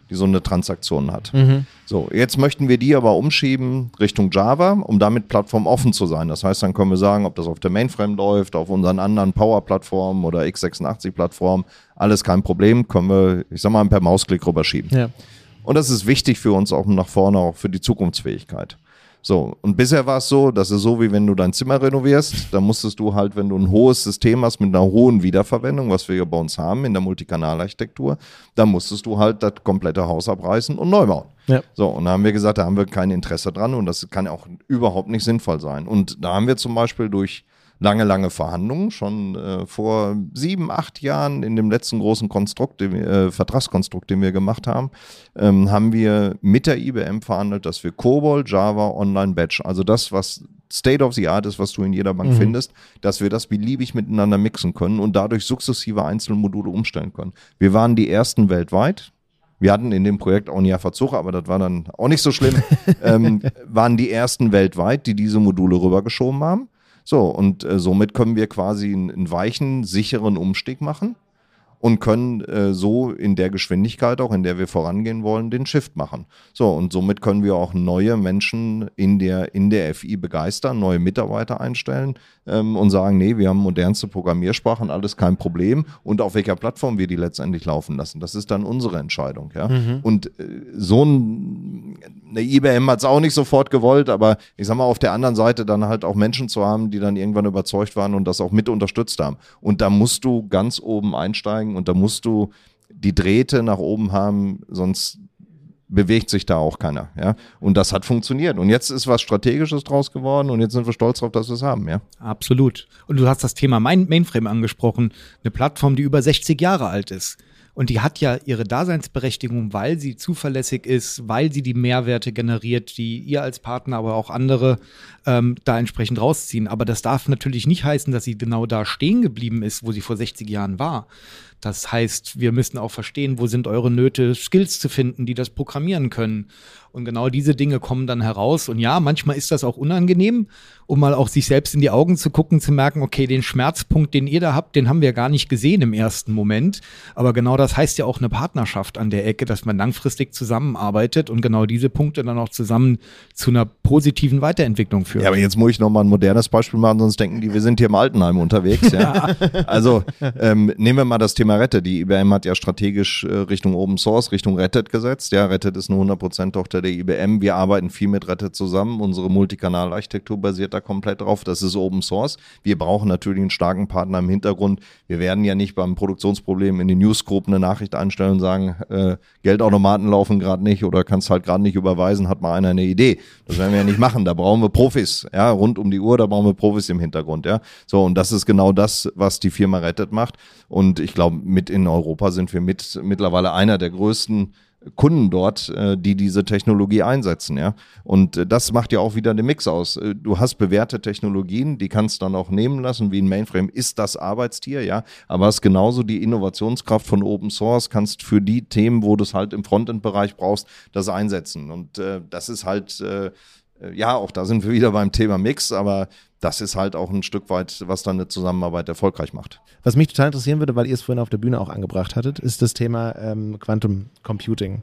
die so eine Transaktion hat. Mhm. So, jetzt möchten wir die aber umschieben Richtung Java, um damit plattformoffen zu sein. Das heißt, dann können wir sagen, ob das auf der Mainframe läuft, auf unseren anderen Power-Plattformen oder x sechsundachtzig-Plattformen, alles kein Problem, können wir, ich sag mal, per Mausklick rüberschieben. Ja. Und das ist wichtig für uns auch nach vorne, auch für die Zukunftsfähigkeit. So, und bisher war es so, dass es so, wie wenn du dein Zimmer renovierst, da musstest du halt, wenn du ein hohes System hast mit einer hohen Wiederverwendung, was wir hier bei uns haben in der Multikanalarchitektur, dann musstest du halt das komplette Haus abreißen und neu bauen. Ja. So, und da haben wir gesagt, da haben wir kein Interesse dran und das kann auch überhaupt nicht sinnvoll sein. Und da haben wir zum Beispiel durch lange, lange Verhandlungen, schon äh, vor sieben, acht Jahren in dem letzten großen Konstrukt, den, äh, Vertragskonstrukt, den wir gemacht haben, ähm, haben wir mit der I B M verhandelt, dass wir COBOL, Java, Online Batch, also das, was State of the Art ist, was du in jeder Bank mhm. findest, dass wir das beliebig miteinander mixen können und dadurch sukzessive einzelne Module umstellen können. Wir waren die ersten weltweit. Wir hatten in dem Projekt auch ein Jahr Verzug, aber das war dann auch nicht so schlimm, ähm, waren die ersten weltweit, die diese Module rübergeschoben haben. So, und äh, somit können wir quasi einen, einen weichen, sicheren Umstieg machen und können äh, so in der Geschwindigkeit, auch in der wir vorangehen wollen, den Shift machen. So, und somit können wir auch neue Menschen in der, in der F I begeistern, neue Mitarbeiter einstellen ähm, und sagen, nee, wir haben modernste Programmiersprachen, alles kein Problem und auf welcher Plattform wir die letztendlich laufen lassen. Das ist dann unsere Entscheidung. Ja? Mhm. Und äh, so ein, eine I B M hat es auch nicht sofort gewollt, aber ich sag mal, auf der anderen Seite dann halt auch Menschen zu haben, die dann irgendwann überzeugt waren und das auch mit unterstützt haben. Und da musst du ganz oben einsteigen und da musst du die Drähte nach oben haben, sonst bewegt sich da auch keiner. Ja? Und das hat funktioniert. Und jetzt ist was Strategisches draus geworden und jetzt sind wir stolz darauf, dass wir es haben. Ja? Absolut. Und du hast das Thema Mainframe angesprochen, eine Plattform, die über sechzig Jahre alt ist. Und die hat ja ihre Daseinsberechtigung, weil sie zuverlässig ist, weil sie die Mehrwerte generiert, die ihr als Partner, aber auch andere ähm, da entsprechend rausziehen. Aber das darf natürlich nicht heißen, dass sie genau da stehen geblieben ist, wo sie vor sechzig Jahren war. Das heißt, wir müssen auch verstehen, wo sind eure Nöte, Skills zu finden, die das programmieren können. Und genau diese Dinge kommen dann heraus. Und ja, manchmal ist das auch unangenehm, um mal auch sich selbst in die Augen zu gucken, zu merken, okay, den Schmerzpunkt, den ihr da habt, den haben wir gar nicht gesehen im ersten Moment. Aber genau das heißt ja auch eine Partnerschaft an der Ecke, dass man langfristig zusammenarbeitet und genau diese Punkte dann auch zusammen zu einer positiven Weiterentwicklung führt. Ja, aber jetzt muss ich noch mal ein modernes Beispiel machen, sonst denken die, wir sind hier im Altenheim unterwegs. Ja? Also ähm, nehmen wir mal das Thema Rettet. Die I B M hat ja strategisch äh, Richtung Open Source, Richtung Rettet gesetzt. Ja, Rettet ist eine hundert Prozent Tochter der I B M. Wir arbeiten viel mit Rettet zusammen. Unsere Multikanalarchitektur basiert da komplett drauf. Das ist Open Source. Wir brauchen natürlich einen starken Partner im Hintergrund. Wir werden ja nicht beim Produktionsproblem in den Newsgroup eine Nachricht einstellen und sagen, äh, Geldautomaten laufen gerade nicht oder kannst halt gerade nicht überweisen, hat mal einer eine Idee. Das werden wir ja nicht machen. Da brauchen wir Profis, ja, rund um die Uhr, da brauchen wir Profis im Hintergrund, ja. So, und das ist genau das, was die Firma Rettet macht. Und ich glaube, mit in Europa sind wir mit mittlerweile einer der größten Kunden dort, die diese Technologie einsetzen, ja. Und das macht ja auch wieder den Mix aus. Du hast bewährte Technologien, die kannst du dann auch nehmen lassen, wie ein Mainframe ist das Arbeitstier, ja. Aber hast genauso die Innovationskraft von Open Source, kannst für die Themen, wo du es halt im Frontend-Bereich brauchst, das einsetzen. Und äh, das ist halt, äh, ja, auch da sind wir wieder beim Thema Mix, aber das ist halt auch ein Stück weit, was dann eine Zusammenarbeit erfolgreich macht. Was mich total interessieren würde, weil ihr es vorhin auf der Bühne auch angebracht hattet, ist das Thema ähm, Quantum Computing.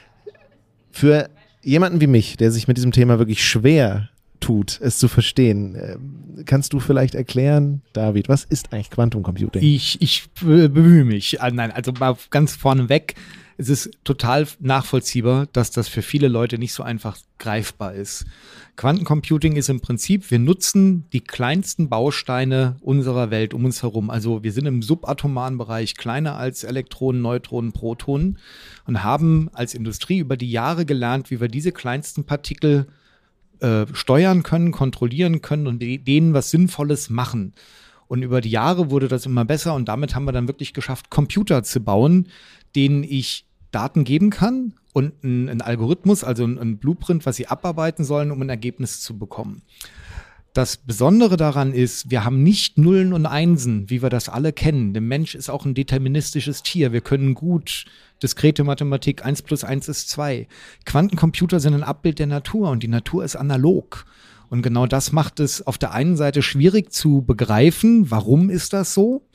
Für jemanden wie mich, der sich mit diesem Thema wirklich schwer tut, es zu verstehen, äh, kannst du vielleicht erklären, David, was ist eigentlich Quantum Computing? Ich, ich äh, bemühe mich. Ah, nein, also mal ganz vorneweg. Es ist total nachvollziehbar, dass das für viele Leute nicht so einfach greifbar ist. Quantencomputing ist im Prinzip, wir nutzen die kleinsten Bausteine unserer Welt um uns herum. Also wir sind im subatomaren Bereich kleiner als Elektronen, Neutronen, Protonen und haben als Industrie über die Jahre gelernt, wie wir diese kleinsten Partikel äh, steuern können, kontrollieren können und denen was Sinnvolles machen. Und über die Jahre wurde das immer besser und damit haben wir dann wirklich geschafft, Computer zu bauen, denen ich Daten geben kann und ein, ein Algorithmus, also ein, ein Blueprint, was sie abarbeiten sollen, um ein Ergebnis zu bekommen. Das Besondere daran ist, wir haben nicht Nullen und Einsen, wie wir das alle kennen. Der Mensch ist auch ein deterministisches Tier. Wir können gut diskrete Mathematik, eins plus eins ist zwei. Quantencomputer sind ein Abbild der Natur und die Natur ist analog. Und genau das macht es auf der einen Seite schwierig zu begreifen, warum ist das so?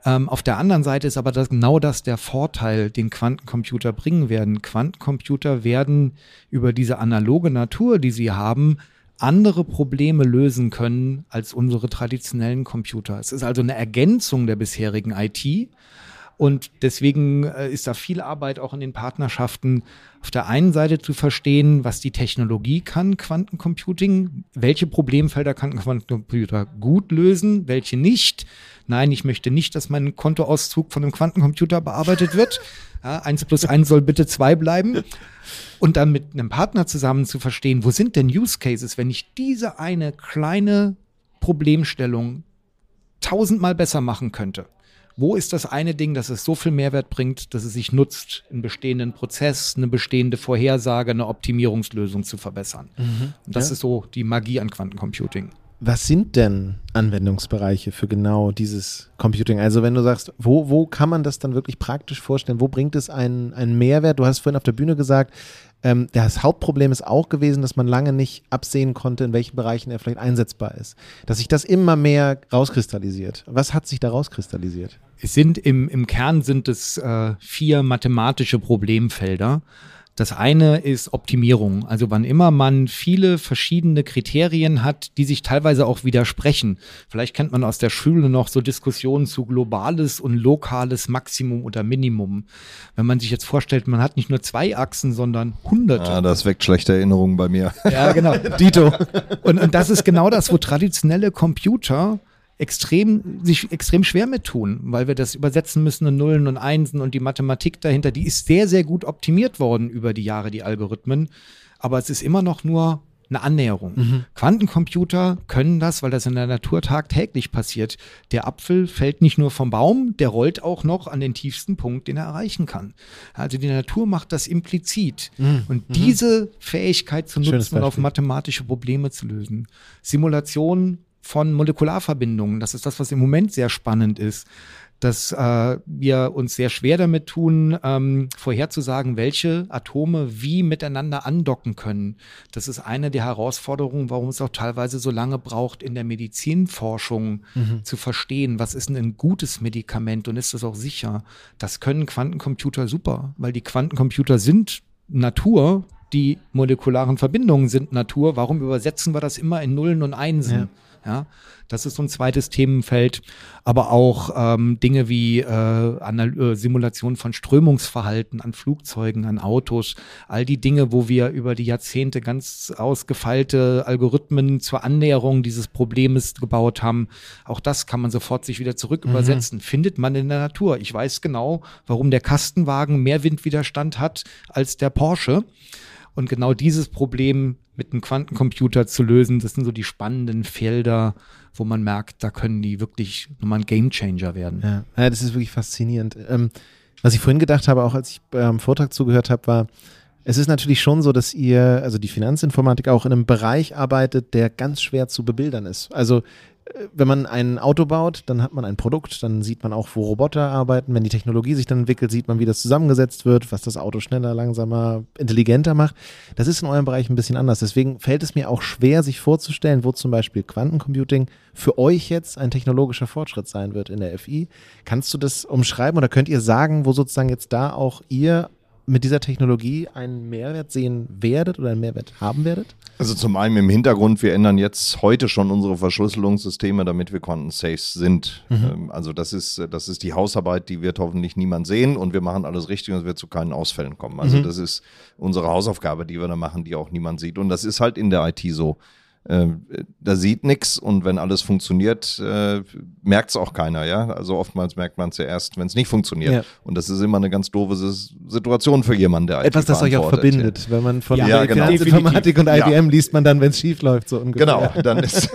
Ähm, auf der anderen Seite ist aber das, genau das der Vorteil, den Quantencomputer bringen werden. Quantencomputer werden über diese analoge Natur, die sie haben, andere Probleme lösen können als unsere traditionellen Computer. Es ist also eine Ergänzung der bisherigen I T. Und deswegen äh, ist da viel Arbeit auch in den Partnerschaften, auf der einen Seite zu verstehen, was die Technologie kann, Quantencomputing, welche Problemfelder kann ein Quantencomputer gut lösen, welche nicht. Nein, ich möchte nicht, dass mein Kontoauszug von einem Quantencomputer bearbeitet wird. Ja, eins plus eins soll bitte zwei bleiben. Und dann mit einem Partner zusammen zu verstehen, wo sind denn Use Cases, wenn ich diese eine kleine Problemstellung tausendmal besser machen könnte? Wo ist das eine Ding, dass es so viel Mehrwert bringt, dass es sich nutzt, einen bestehenden Prozess, eine bestehende Vorhersage, eine Optimierungslösung zu verbessern? Mhm. Und das ja. ist so die Magie an Quantencomputing. Was sind denn Anwendungsbereiche für genau dieses Computing? Also wenn du sagst, wo, wo kann man das dann wirklich praktisch vorstellen? Wo bringt es einen, einen Mehrwert? Du hast vorhin auf der Bühne gesagt, ähm, das Hauptproblem ist auch gewesen, dass man lange nicht absehen konnte, in welchen Bereichen er vielleicht einsetzbar ist. Dass sich das immer mehr rauskristallisiert. Was hat sich da rauskristallisiert? Es sind im, im Kern sind es äh, vier mathematische Problemfelder. Das eine ist Optimierung. Also wann immer man viele verschiedene Kriterien hat, die sich teilweise auch widersprechen. Vielleicht kennt man aus der Schule noch so Diskussionen zu globales und lokales Maximum oder Minimum. Wenn man sich jetzt vorstellt, man hat nicht nur zwei Achsen, sondern hunderte. Ja, das weckt schlechte Erinnerungen bei mir. Ja, genau. Dito. Und, und das ist genau das, wo traditionelle Computer extrem, sich extrem schwer mit tun, weil wir das übersetzen müssen in Nullen und Einsen und die Mathematik dahinter, die ist sehr, sehr gut optimiert worden über die Jahre, die Algorithmen, aber es ist immer noch nur eine Annäherung. Mhm. Quantencomputer können das, weil das in der Natur tagtäglich passiert. Der Apfel fällt nicht nur vom Baum, der rollt auch noch an den tiefsten Punkt, den er erreichen kann. Also die Natur macht das implizit. Mhm. Und mhm. diese Fähigkeit zu nutzen und auf mathematische Probleme zu lösen. Simulation von Molekularverbindungen. Das ist das, was im Moment sehr spannend ist, dass äh, wir uns sehr schwer damit tun, ähm, vorherzusagen, welche Atome wie miteinander andocken können. Das ist eine der Herausforderungen, warum es auch teilweise so lange braucht, in der Medizinforschung mhm. zu verstehen, was ist denn ein gutes Medikament und ist das auch sicher. Das können Quantencomputer super, weil die Quantencomputer sind Natur, die molekularen Verbindungen sind Natur. Warum übersetzen wir das immer in Nullen und Einsen? Ja. Ja, das ist so ein zweites Themenfeld, aber auch ähm, Dinge wie äh, Anal- äh, Simulation von Strömungsverhalten an Flugzeugen, an Autos, all die Dinge, wo wir über die Jahrzehnte ganz ausgefeilte Algorithmen zur Annäherung dieses Problems gebaut haben. Auch das kann man sofort sich wieder zurück mhm. übersetzen. Findet man in der Natur. Ich weiß genau, warum der Kastenwagen mehr Windwiderstand hat als der Porsche. Und genau dieses Problem mit einem Quantencomputer zu lösen, das sind so die spannenden Felder, wo man merkt, da können die wirklich nochmal ein Gamechanger werden. Ja, ja, das ist wirklich faszinierend. Ähm, was ich vorhin gedacht habe, auch als ich beim Vortrag zugehört habe, war, es ist natürlich schon so, dass ihr, also die Finanzinformatik auch in einem Bereich arbeitet, der ganz schwer zu bebildern ist. Also wenn man ein Auto baut, dann hat man ein Produkt, dann sieht man auch, wo Roboter arbeiten. Wenn die Technologie sich dann entwickelt, sieht man, wie das zusammengesetzt wird, was das Auto schneller, langsamer, intelligenter macht. Das ist in eurem Bereich ein bisschen anders. Deswegen fällt es mir auch schwer, sich vorzustellen, wo zum Beispiel Quantencomputing für euch jetzt ein technologischer Fortschritt sein wird in der F I. Kannst du das umschreiben oder könnt ihr sagen, wo sozusagen jetzt da auch ihr mit dieser Technologie einen Mehrwert sehen werdet oder einen Mehrwert haben werdet? Also zum einen im Hintergrund, wir ändern jetzt heute schon unsere Verschlüsselungssysteme, damit wir quantensafe sind. Mhm. Also das ist, das ist die Hausarbeit, die wird hoffentlich niemand sehen und wir machen alles richtig und es wird zu keinen Ausfällen kommen. Also mhm. das ist unsere Hausaufgabe, die wir da machen, die auch niemand sieht. Und das ist halt in der I T so. Äh, da sieht nichts und wenn alles funktioniert, äh, merkt es auch keiner, ja. Also oftmals merkt man es ja erst, wenn es nicht funktioniert. Ja. Und das ist immer eine ganz doofe Situation für jemanden, der I T etwas, das euch auch verbindet, ja. Wenn man von ja, ja, genau. Finanzinformatik und I B M ja. liest man dann, wenn es schief läuft, so ungefähr. Genau, dann ist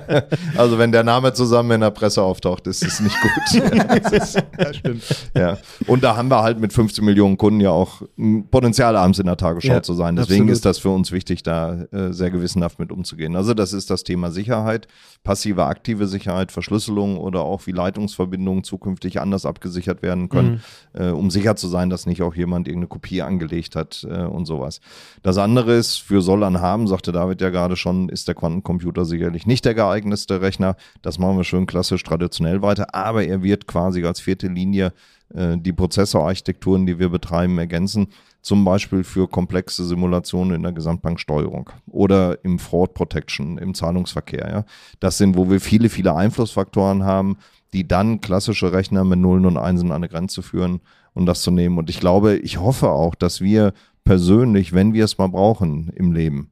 also wenn der Name zusammen in der Presse auftaucht, ist es nicht gut. Ja, das ist, ja, stimmt. Ja. Und da haben wir halt mit fünfzehn Millionen Kunden ja auch ein Potenzial, abends in der Tagesschau ja, zu sein. Deswegen absolut. Ist das für uns wichtig, da äh, sehr gewissenhaft mit umzugehen. Also Also das ist das Thema Sicherheit, passive, aktive Sicherheit, Verschlüsselung oder auch wie Leitungsverbindungen zukünftig anders abgesichert werden können, mhm. äh, um sicher zu sein, dass nicht auch jemand irgendeine Kopie angelegt hat äh, und sowas. Das andere ist, für soll an haben, sagte David ja gerade schon, ist der Quantencomputer sicherlich nicht der geeignetste Rechner. Das machen wir schön klassisch traditionell weiter, aber er wird quasi als vierte Linie äh, die Prozessorarchitekturen, die wir betreiben, ergänzen. Zum Beispiel für komplexe Simulationen in der Gesamtbanksteuerung oder im Fraud Protection, im Zahlungsverkehr. Ja. Das sind, wo wir viele, viele Einflussfaktoren haben, die dann klassische Rechner mit Nullen und Einsen an eine Grenze führen und das zu nehmen. Und ich glaube, ich hoffe auch, dass wir persönlich, wenn wir es mal brauchen im Leben,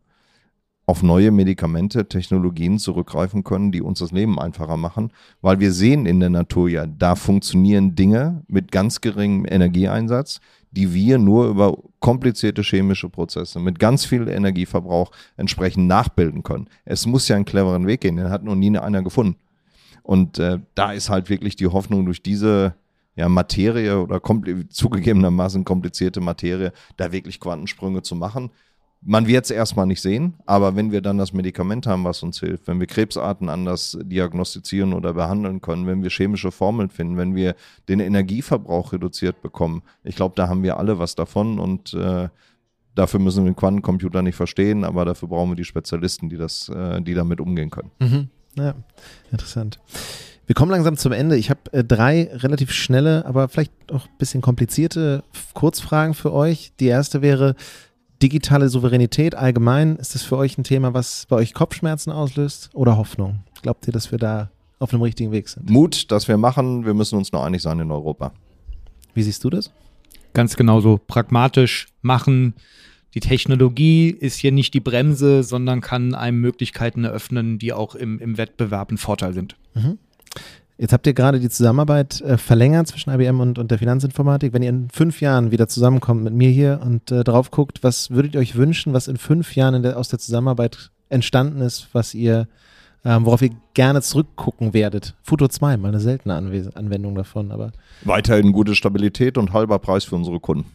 auf neue Medikamente, Technologien zurückgreifen können, die uns das Leben einfacher machen, weil wir sehen in der Natur ja, da funktionieren Dinge mit ganz geringem Energieeinsatz, die wir nur über komplizierte chemische Prozesse mit ganz viel Energieverbrauch entsprechend nachbilden können. Es muss ja einen cleveren Weg gehen, den hat noch nie einer gefunden. Und äh, da ist halt wirklich die Hoffnung, durch diese ja, Materie oder kompl- zugegebenermaßen komplizierte Materie, da wirklich Quantensprünge zu machen. Man wird es erstmal nicht sehen, aber wenn wir dann das Medikament haben, was uns hilft, wenn wir Krebsarten anders diagnostizieren oder behandeln können, wenn wir chemische Formeln finden, wenn wir den Energieverbrauch reduziert bekommen, ich glaube, da haben wir alle was davon und äh, dafür müssen wir den Quantencomputer nicht verstehen, aber dafür brauchen wir die Spezialisten, die, das, äh, die damit umgehen können. Mhm. Ja, interessant. Wir kommen langsam zum Ende. Ich habe äh, drei relativ schnelle, aber vielleicht auch ein bisschen komplizierte Kurzfragen für euch. Die erste wäre, digitale Souveränität allgemein, ist das für euch ein Thema, was bei euch Kopfschmerzen auslöst oder Hoffnung? Glaubt ihr, dass wir da auf einem richtigen Weg sind? Mut, dass wir machen, wir müssen uns noch einig sein in Europa. Wie siehst du das? Ganz genauso, pragmatisch machen. Die Technologie ist hier nicht die Bremse, sondern kann einem Möglichkeiten eröffnen, die auch im, im Wettbewerb ein Vorteil sind. Mhm. Jetzt habt ihr gerade die Zusammenarbeit äh, verlängert zwischen I B M und, und der Finanzinformatik. Wenn ihr in fünf Jahren wieder zusammenkommt mit mir hier und äh, drauf guckt, was würdet ihr euch wünschen, was in fünf Jahren in der, aus der Zusammenarbeit entstanden ist, was ihr, ähm, worauf ihr gerne zurückgucken werdet? Futur zwei, mal eine seltene Anw- Anwendung davon. Aber weiterhin gute Stabilität und halber Preis für unsere Kunden.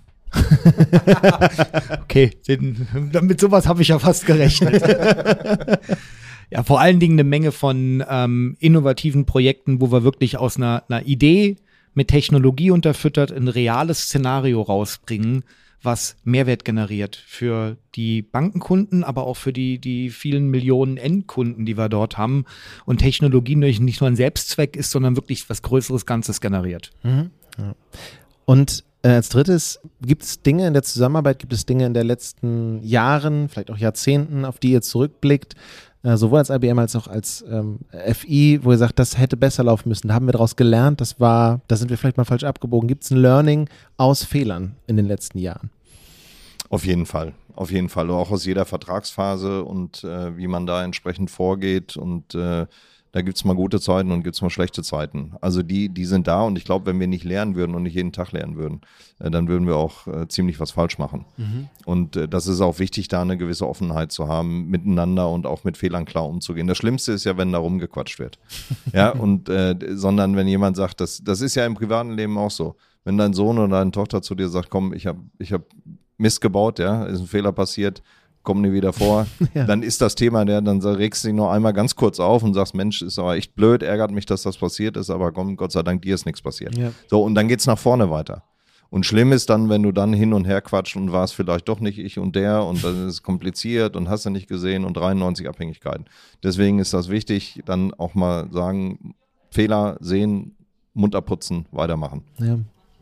Okay, den, mit sowas habe ich ja fast gerechnet. Ja, vor allen Dingen eine Menge von ähm, innovativen Projekten, wo wir wirklich aus einer, einer Idee mit Technologie unterfüttert ein reales Szenario rausbringen, was Mehrwert generiert für die Bankenkunden, aber auch für die, die vielen Millionen Endkunden, die wir dort haben. Und Technologie nicht nur ein Selbstzweck ist, sondern wirklich was Größeres Ganzes generiert. Mhm. Ja. Und äh, als drittes, gibt es Dinge in der Zusammenarbeit, gibt es Dinge in den letzten Jahren, vielleicht auch Jahrzehnten, auf die ihr zurückblickt, äh, sowohl als I B M als auch als ähm, F I, wo ihr sagt, das hätte besser laufen müssen, da haben wir daraus gelernt, das war, da sind wir vielleicht mal falsch abgebogen. Gibt es ein Learning aus Fehlern in den letzten Jahren? Auf jeden Fall, auf jeden Fall, auch aus jeder Vertragsphase und äh, wie man da entsprechend vorgeht und äh, da gibt es mal gute Zeiten und gibt es mal schlechte Zeiten. Also die, die sind da und ich glaube, wenn wir nicht lernen würden und nicht jeden Tag lernen würden, äh, dann würden wir auch äh, ziemlich was falsch machen. Mhm. Und äh, das ist auch wichtig, da eine gewisse Offenheit zu haben, miteinander und auch mit Fehlern klar umzugehen. Das Schlimmste ist ja, wenn da rumgequatscht wird. Ja, und äh, sondern wenn jemand sagt, das, das ist ja im privaten Leben auch so. Wenn dein Sohn oder deine Tochter zu dir sagt, komm, ich habe ich hab Mist gebaut, ja, ist ein Fehler passiert, kommt nie wieder vor, ja. Dann ist das Thema, der, dann regst du dich noch einmal ganz kurz auf und sagst, Mensch, ist aber echt blöd, ärgert mich, dass das passiert ist, aber komm, Gott sei Dank, dir ist nichts passiert. Ja. So, und dann geht's nach vorne weiter. Und schlimm ist dann, wenn du dann hin und her quatscht und war es vielleicht doch nicht ich und der und dann ist es kompliziert und hast du nicht gesehen und dreiundneunzig Abhängigkeiten. Deswegen ist das wichtig, dann auch mal sagen, Fehler sehen, Mund abputzen, weitermachen. Ja.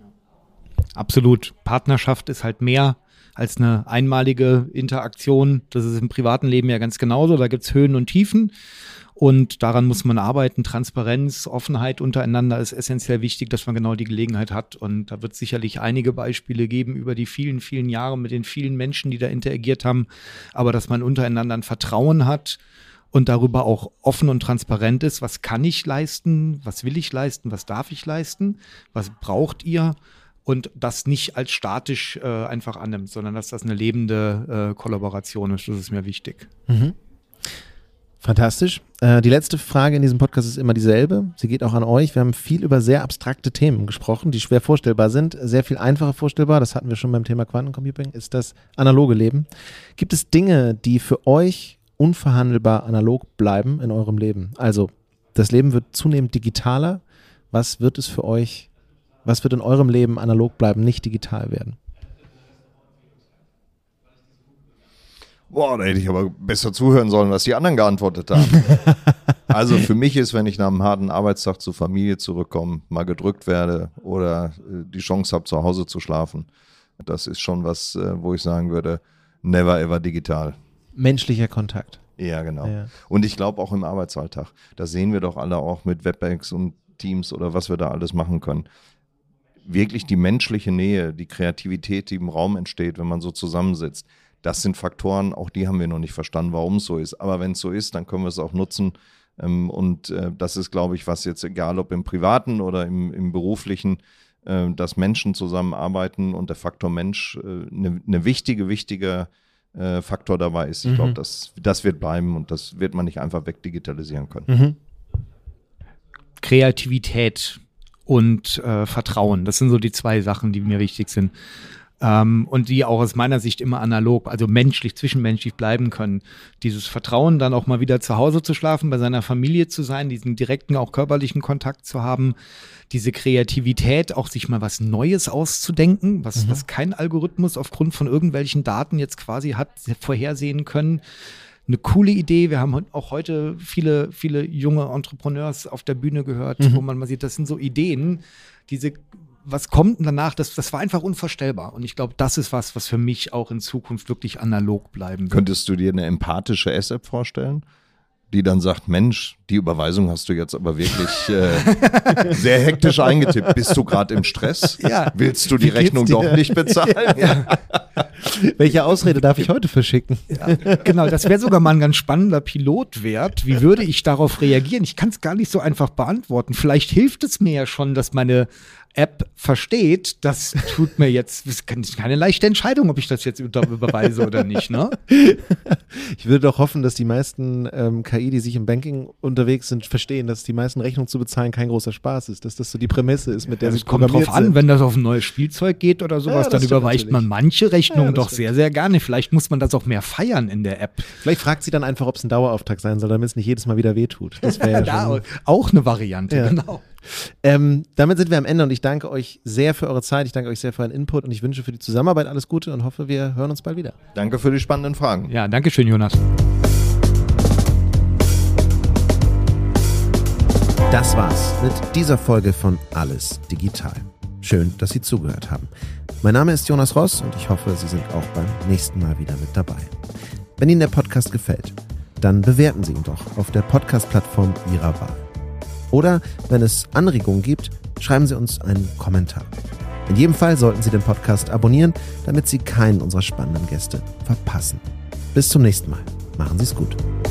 Absolut. Partnerschaft ist halt mehr als eine einmalige Interaktion. Das ist im privaten Leben ja ganz genauso. Da gibt's Höhen und Tiefen und daran muss man arbeiten. Transparenz, Offenheit untereinander ist essentiell wichtig, dass man genau die Gelegenheit hat. Und da wird es sicherlich einige Beispiele geben über die vielen, vielen Jahre mit den vielen Menschen, die da interagiert haben. Aber dass man untereinander ein Vertrauen hat und darüber auch offen und transparent ist. Was kann ich leisten? Was will ich leisten? Was darf ich leisten? Was braucht ihr? Und das nicht als statisch äh, einfach annimmt, sondern dass das eine lebende äh, Kollaboration ist. Das ist mir wichtig. Mhm. Fantastisch. Äh, die letzte Frage in diesem Podcast ist immer dieselbe. Sie geht auch an euch. Wir haben viel über sehr abstrakte Themen gesprochen, die schwer vorstellbar sind. Sehr viel einfacher vorstellbar, das hatten wir schon beim Thema Quantencomputing, ist das analoge Leben. Gibt es Dinge, die für euch unverhandelbar analog bleiben in eurem Leben? Also das Leben wird zunehmend digitaler. Was wird es für euch, was wird in eurem Leben analog bleiben, nicht digital werden? Boah, da hätte ich aber besser zuhören sollen, was die anderen geantwortet haben. Also für mich ist, wenn ich nach einem harten Arbeitstag zur Familie zurückkomme, mal gedrückt werde oder die Chance habe, zu Hause zu schlafen, das ist schon was, wo ich sagen würde, never ever digital. Menschlicher Kontakt. Ja, genau. Ja. Und ich glaube auch im Arbeitsalltag, das sehen wir doch alle auch mit Webex und Teams oder was wir da alles machen können. Wirklich die menschliche Nähe, die Kreativität, die im Raum entsteht, wenn man so zusammensitzt, das sind Faktoren, auch die haben wir noch nicht verstanden, warum es so ist. Aber wenn es so ist, dann können wir es auch nutzen. Und das ist, glaube ich, was jetzt, egal ob im Privaten oder im, im Beruflichen, dass Menschen zusammenarbeiten und der Faktor Mensch eine, eine wichtige, wichtige Faktor dabei ist. Ich glaube, das, das wird bleiben und das wird man nicht einfach wegdigitalisieren können. Mhm. Kreativität und äh, Vertrauen, das sind so die zwei Sachen, die mir wichtig sind. Ähm, und die auch aus meiner Sicht immer analog, also menschlich, zwischenmenschlich bleiben können. Dieses Vertrauen, dann auch mal wieder zu Hause zu schlafen, bei seiner Familie zu sein, diesen direkten, auch körperlichen Kontakt zu haben, diese Kreativität, auch sich mal was Neues auszudenken, was, mhm. was kein Algorithmus aufgrund von irgendwelchen Daten jetzt quasi hat vorhersehen können. Eine coole Idee. Wir haben auch heute viele, viele junge Entrepreneurs auf der Bühne gehört, mhm. wo man mal sieht, das sind so Ideen, diese was kommt denn danach? Das, das war einfach unvorstellbar. Und ich glaube, das ist was, was für mich auch in Zukunft wirklich analog bleiben wird. Könntest du dir eine empathische S-App vorstellen, die dann sagt, Mensch, die Überweisung hast du jetzt aber wirklich äh, sehr hektisch eingetippt. Bist du gerade im Stress? Ja. Willst du die Rechnung dir? doch nicht bezahlen? Ja. Welche Ausrede darf ich heute verschicken? Ja, genau, das wäre sogar mal ein ganz spannender Pilotwert. Wie würde ich darauf reagieren? Ich kann es gar nicht so einfach beantworten. Vielleicht hilft es mir ja schon, dass meine App versteht, das tut mir jetzt, das ist keine leichte Entscheidung, ob ich das jetzt überweise oder nicht, ne? Ich würde doch hoffen, dass die meisten ähm, K I, die sich im Banking unterwegs sind, verstehen, dass die meisten Rechnungen zu bezahlen kein großer Spaß ist, dass das so die Prämisse ist, mit der also sie es kommt drauf an, sind. wenn das auf ein neues Spielzeug geht oder sowas, Ja, dann überweicht man manche Rechnungen ja, doch sehr, sehr gerne. Vielleicht muss man das auch mehr feiern in der App. Vielleicht fragt sie dann einfach, ob es ein Dauerauftrag sein soll, damit es nicht jedes Mal wieder wehtut. Das wäre ja da, schon auch eine Variante, ja. genau. Ähm, damit sind wir am Ende und ich danke euch sehr für eure Zeit, ich danke euch sehr für euren Input und ich wünsche für die Zusammenarbeit alles Gute und hoffe, wir hören uns bald wieder. Danke für die spannenden Fragen. Ja, danke schön, Jonas. Das war's mit dieser Folge von Alles Digital. Schön, dass Sie zugehört haben. Mein Name ist Jonas Ross und ich hoffe, Sie sind auch beim nächsten Mal wieder mit dabei. Wenn Ihnen der Podcast gefällt, dann bewerten Sie ihn doch auf der Podcast-Plattform Ihrer Wahl. Oder wenn es Anregungen gibt, schreiben Sie uns einen Kommentar. In jedem Fall sollten Sie den Podcast abonnieren, damit Sie keinen unserer spannenden Gäste verpassen. Bis zum nächsten Mal. Machen Sie es gut.